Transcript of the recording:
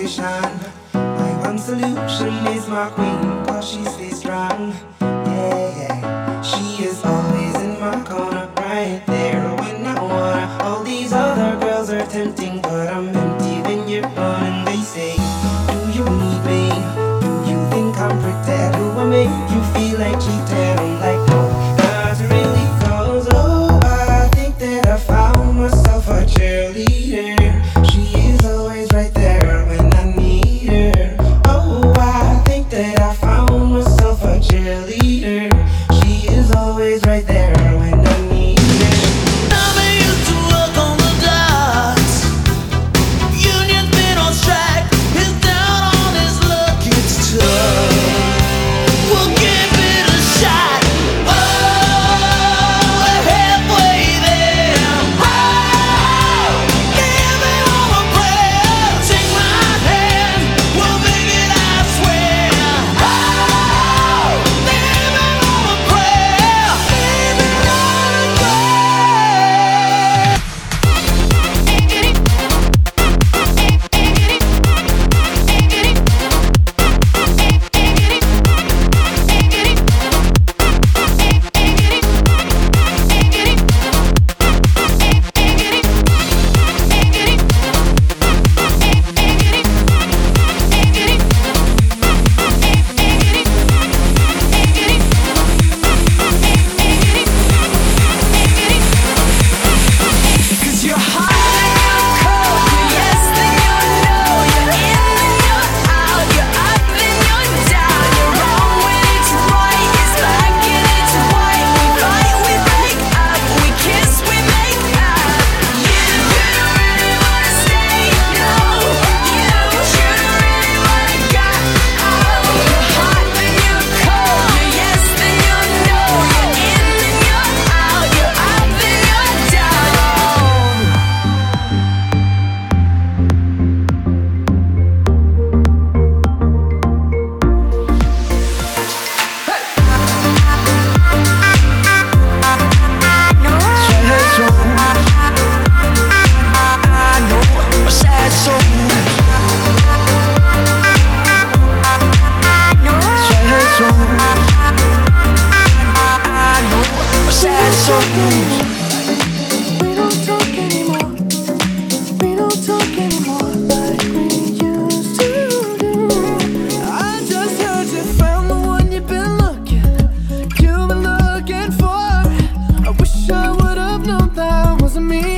motivation. My one solution is my queen, cause she stays strong. Yeah, yeah. She is always in my corner, right there when I wanna. All these other girls are tempting, but I'm empty when you're gone. And they say, do you need me? Do you think I'm pretty? Do I make you feel like cheating? I'm like, no, not really, cause oh, I think that I found myself a cheerleader. She is always right there when I need her. Oh, I think that I found myself a cheerleader. She is always right there when I need her. Never used to work on the docks. Union's been on strike. He's down on his luck. It's tough. We'll give it a shot. Oh, we're halfway there. Oh, give me all a prayer. Take my hand. We'll make it, I swear. Oh, give me all a prayer. Give me all a prayer. Cause you're hot and you're cold, you're yes then you're no, you're in then you're out, you're up then you're down, you're wrong when it's right, it's black and it's white, we fight, we break up, we kiss, we make up. You don't really wanna stay, no, you don't really wanna go. You're hot then you're cold, you're yes then you're no, you're in then you're out, you're up then you're down. We don't talk anymore. We don't talk anymore like we used to do. I just heard you found the one you've been looking for. I wish I would have known that wasn't me.